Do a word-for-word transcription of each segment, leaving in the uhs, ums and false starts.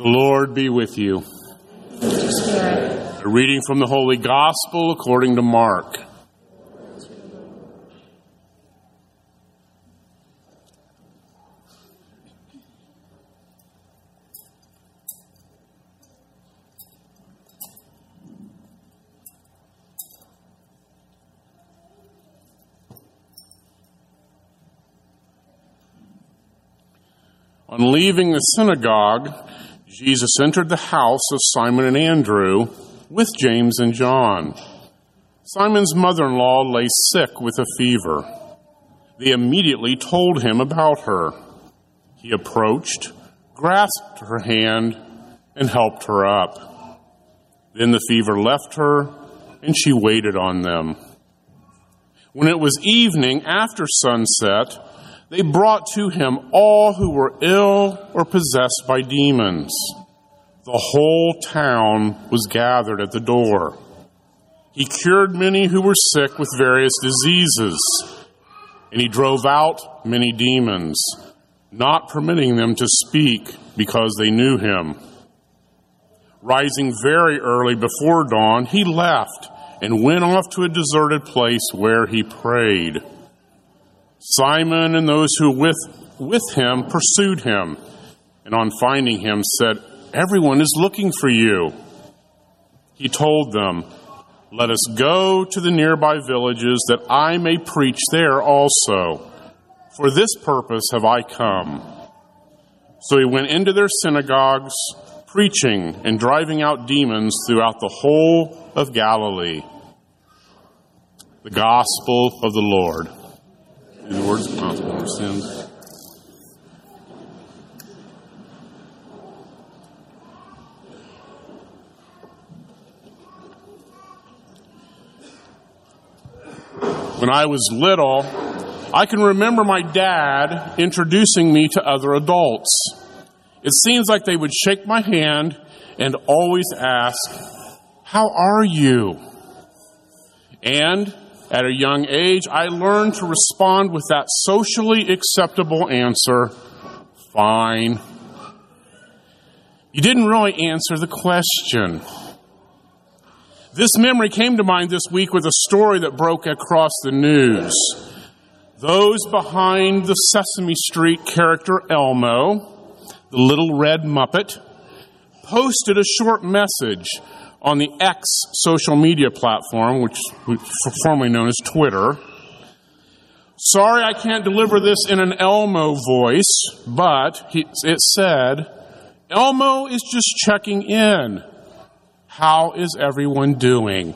The Lord be with you. Spirit. A reading from the Holy Gospel according to Mark. On leaving the synagogue, Jesus entered the house of Simon and Andrew with James and John. Simon's mother-in-law lay sick with a fever. They immediately told him about her. He approached, grasped her hand, and helped her up. Then the fever left her, and she waited on them. When it was evening after sunset, they brought to him all who were ill or possessed by demons. The whole town was gathered at the door. He cured many who were sick with various diseases, and he drove out many demons, not permitting them to speak because they knew him. Rising very early before dawn, he left and went off to a deserted place where he prayed. Simon and those who were with, with him pursued him, and on finding him said, "Everyone is looking for you." He told them, "Let us go to the nearby villages that I may preach there also. For this purpose have I come." So he went into their synagogues, preaching and driving out demons throughout the whole of Galilee. The Gospel of the Lord. The words of gospel of sins. When I was little, I can remember my dad introducing me to other adults. It seems like they would shake my hand and always ask, "How are you?" And at a young age, I learned to respond with that socially acceptable answer, "Fine." You didn't really answer the question. This memory came to mind this week with a story that broke across the news. Those behind the Sesame Street character Elmo, the little red Muppet, posted a short message on the X social media platform, which was formerly known as Twitter. "Sorry I can't deliver this in an Elmo voice, but," he, it said, "Elmo is just checking in. How is everyone doing?"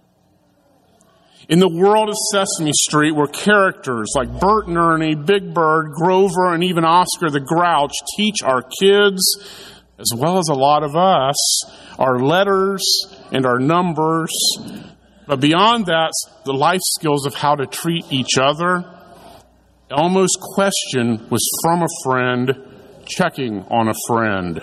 In the world of Sesame Street, where characters like Bert and Ernie, Big Bird, Grover, and even Oscar the Grouch teach our kids, as well as a lot of us, our letters and our numbers, but beyond that, the life skills of how to treat each other, Elmo's question was from a friend checking on a friend.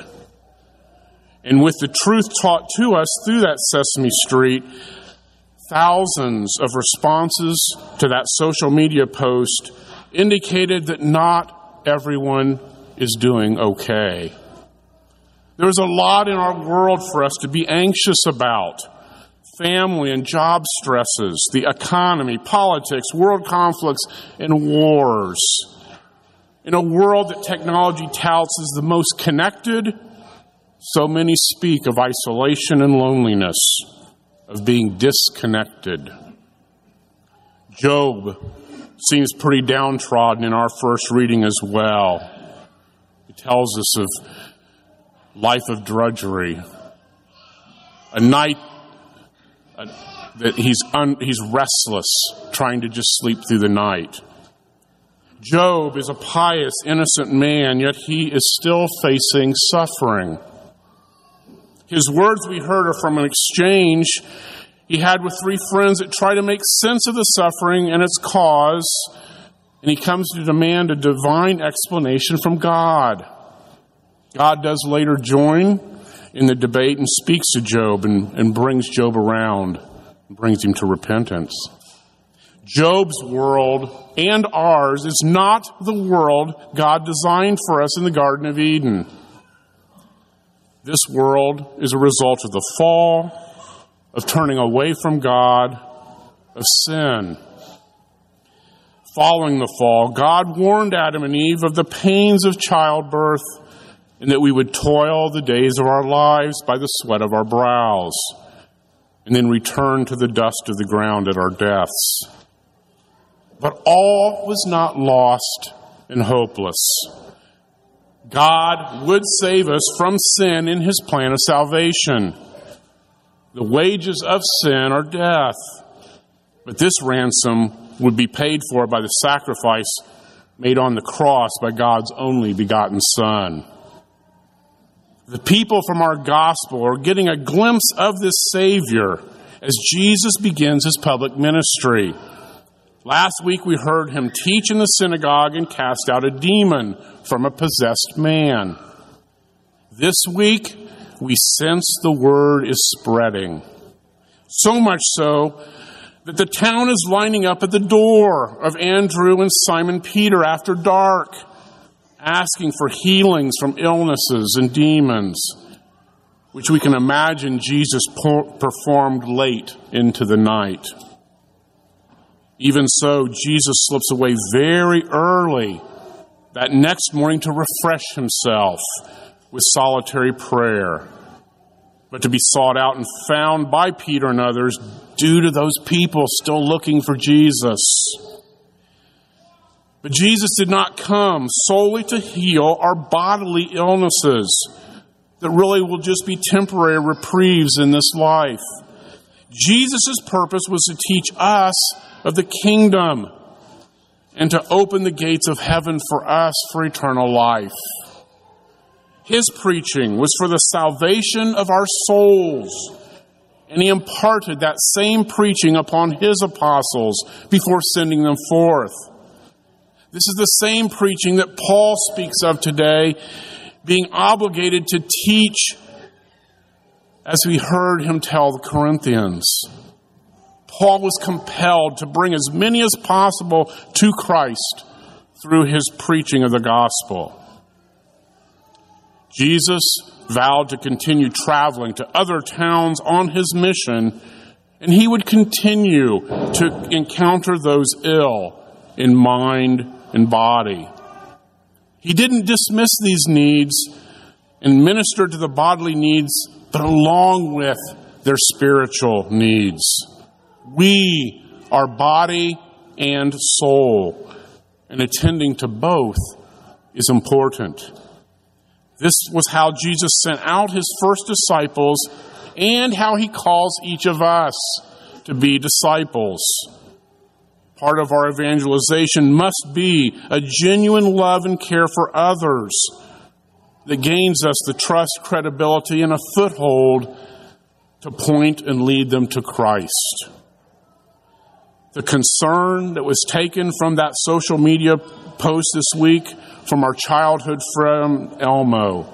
And with the truth taught to us through that Sesame Street, thousands of responses to that social media post indicated that not everyone is doing okay. There's a lot in our world for us to be anxious about. Family and job stresses, the economy, politics, world conflicts, and wars. In a world that technology touts as the most connected, so many speak of isolation and loneliness, of being disconnected. Job seems pretty downtrodden in our first reading as well. He tells us of life of drudgery, a night uh, that he's un, he's restless, trying to just sleep through the night. Job is a pious, innocent man, yet he is still facing suffering. His words we heard are from an exchange he had with three friends that try to make sense of the suffering and its cause, and he comes to demand a divine explanation from God. God does later join in the debate and speaks to Job and, and brings Job around, and brings him to repentance. Job's world and ours is not the world God designed for us in the Garden of Eden. This world is a result of the fall, of turning away from God, of sin. Following the fall, God warned Adam and Eve of the pains of childbirth and that we would toil the days of our lives by the sweat of our brows and then return to the dust of the ground at our deaths. But all was not lost and hopeless. God would save us from sin in his plan of salvation. The wages of sin are death, but this ransom would be paid for by the sacrifice made on the cross by God's only begotten Son. The people from our gospel are getting a glimpse of this Savior as Jesus begins his public ministry. Last week we heard him teach in the synagogue and cast out a demon from a possessed man. This week we sense the word is spreading. So much so that the town is lining up at the door of Andrew and Simon Peter after dark, asking for healings from illnesses and demons, which we can imagine Jesus performed late into the night. Even so, Jesus slips away very early that next morning to refresh himself with solitary prayer, but to be sought out and found by Peter and others due to those people still looking for Jesus. But Jesus did not come solely to heal our bodily illnesses that really will just be temporary reprieves in this life. Jesus' purpose was to teach us of the kingdom and to open the gates of heaven for us for eternal life. His preaching was for the salvation of our souls, and he imparted that same preaching upon his apostles before sending them forth. This is the same preaching that Paul speaks of today, being obligated to teach, as we heard him tell the Corinthians. Paul was compelled to bring as many as possible to Christ through his preaching of the gospel. Jesus vowed to continue traveling to other towns on his mission, and he would continue to encounter those ill in mind and body. He didn't dismiss these needs and minister to the bodily needs, but along with their spiritual needs. We are body and soul, and attending to both is important. This was how Jesus sent out his first disciples and how he calls each of us to be disciples. Part of our evangelization must be a genuine love and care for others that gains us the trust, credibility, and a foothold to point and lead them to Christ. The concern that was taken from that social media post this week from our childhood friend Elmo.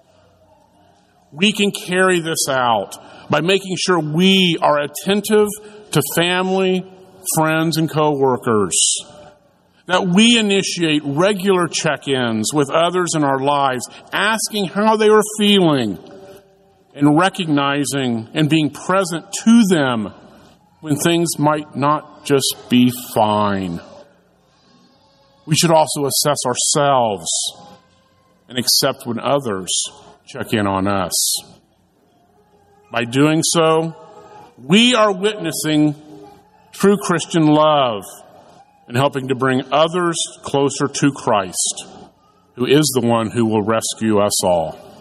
We can carry this out by making sure we are attentive to family, friends, and co-workers. That we initiate regular check-ins with others in our lives, asking how they are feeling and recognizing and being present to them when things might not just be fine. We should also assess ourselves and accept when others check in on us. By doing so, we are witnessing true Christian love and helping to bring others closer to Christ, who is the one who will rescue us all.